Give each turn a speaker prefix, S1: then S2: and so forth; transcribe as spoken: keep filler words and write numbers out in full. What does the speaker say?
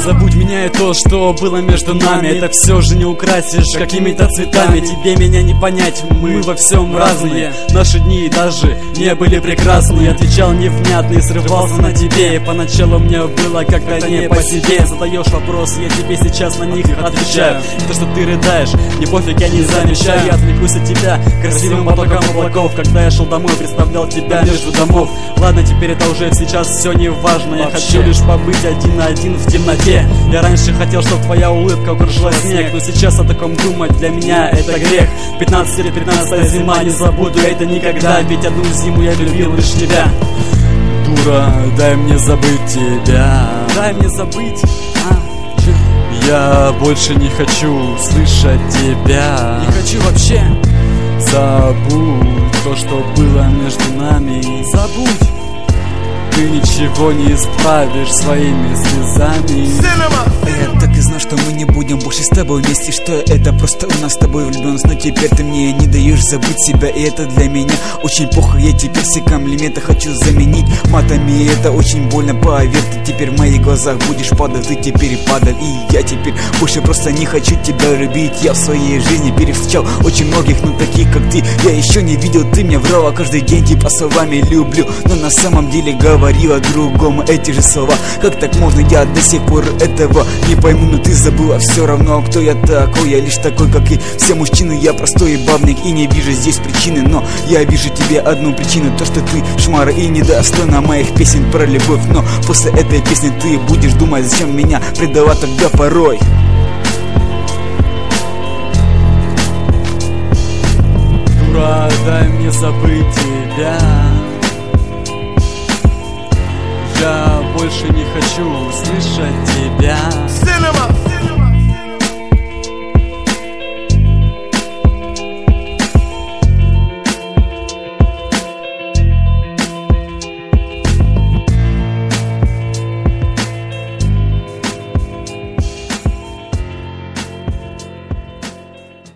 S1: Забудь меня и то, что было между нами. Это все же не украсишь какими-то цветами. Тебе меня не понять, мы во всем разные. Наши дни даже не были прекрасны. Я отвечал невнятно и срывался на тебе. И поначалу мне было как-то не по себе. Задаешь вопрос, я тебе сейчас на них отвечаю. То, что ты рыдаешь, не пофиг, я не замечаю. Я отвлекусь от тебя красивым потоком облаков. Когда я шел домой, представлял тебя между домов. Ладно, теперь это уже сейчас все не важно. Я хочу лишь побыть один на один в темноте. Я раньше хотел, чтобы твоя улыбка укружила снег, но сейчас о таком думать для меня это грех. Пятнадцать лет, пятнадцатая зима, не забуду это никогда. Ведь одну зиму я любил лишь тебя.
S2: Дура, дай мне забыть тебя.
S1: Дай мне забыть, а?
S2: Я больше не хочу слышать тебя.
S1: Не хочу вообще.
S2: Забудь то, что было между нами.
S1: Забудь.
S2: Ты ничего не исправишь своими слезами.
S3: А я так и знал, что мы не будем больше с тобой вместе, что это просто у нас с тобой влюбленность. Но теперь ты мне не даешь забыть себя, и это для меня очень плохо. Я теперь все комплименты хочу заменить матами, и это очень больно, поверь. Ты теперь в моих глазах будешь падать, ты теперь падал. И я теперь больше просто не хочу тебя любить. Я в своей жизни перевстречал очень многих, но таких как ты я еще не видел. Ты мне врала каждый день, типа словами люблю, но на самом деле говорила другому эти же слова. Как так можно, я до сих пор этого не пойму. Но ты забыла все равно, кто я такой. Я лишь такой, как и все мужчины. Я простой бабник и не вижу здесь причины. Но я вижу тебе одну причину: то, что ты шмара и недостойна моих песен про любовь. Но после этой песни ты будешь думать, зачем меня предала тогда порой.
S2: Дура, дай мне забыть тебя. Я больше не хочу слышать тебя.
S3: Cinema.